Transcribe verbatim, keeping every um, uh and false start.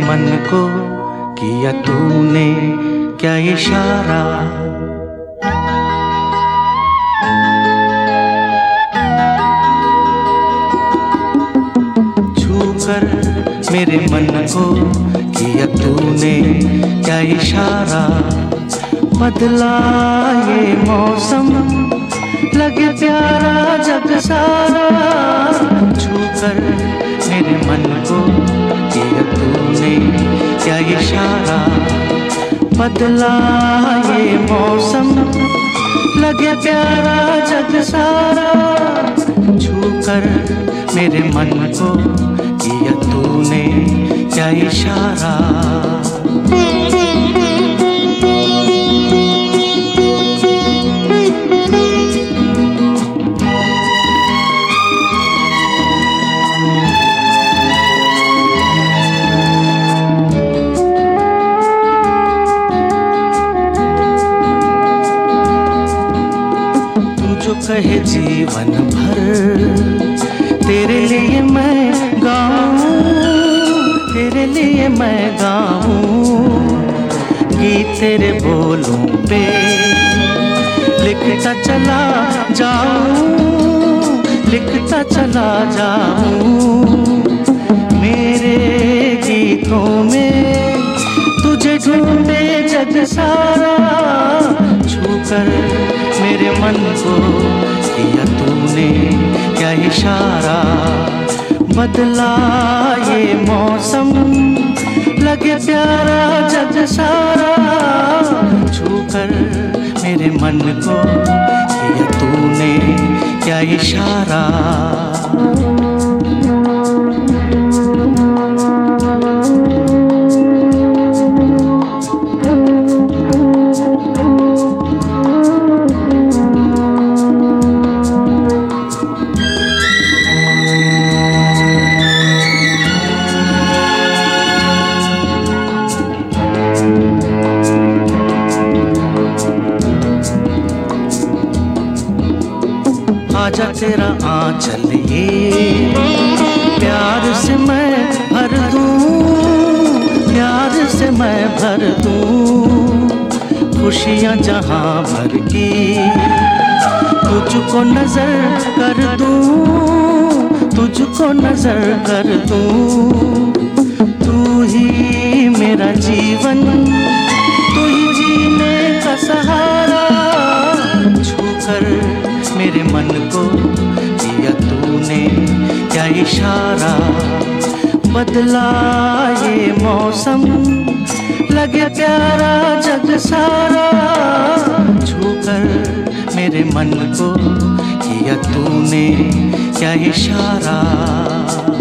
मन को किया तूने क्या इशारा। छूकर मेरे मन को किया तूने क्या इशारा। बदला ये मौसम लगे प्यारा जग सारा। छूकर मेरे मन को किया तूने क्या इशारा। बदला ये मौसम लगे प्यारा जग सारा। छूकर मेरे मन को किया तूने क्या इशारा। जो कहे जीवन भर तेरे लिए मैं गाऊं, तेरे लिए मैं गाऊं। गीत तेरे बोलों पे लिखता चला जाऊं, लिखता चला जाऊं। मेरे गीतों में तुझे ढूंढे जग सारा। छूकर मेरे मन को किया तूने क्या इशारा। बदला ये मौसम लगे प्यारा जग सारा। छूकर मेरे मन को किया तूने क्या इशारा। आजा तेरा आंचल ये प्यार से मैं भर दूं, प्यार से मैं भर दूं। खुशियाँ जहाँ भर की तुझको नजर कर दूं, तुझको नजर कर दूं। तू ही मेरा जीवन, तू ही जीने का सहारा। छूकर मेरे मन को किया तूने क्या इशारा। बदला ये मौसम लगे प्यारा जग सारा। छूकर मेरे मन को किया तूने क्या इशारा।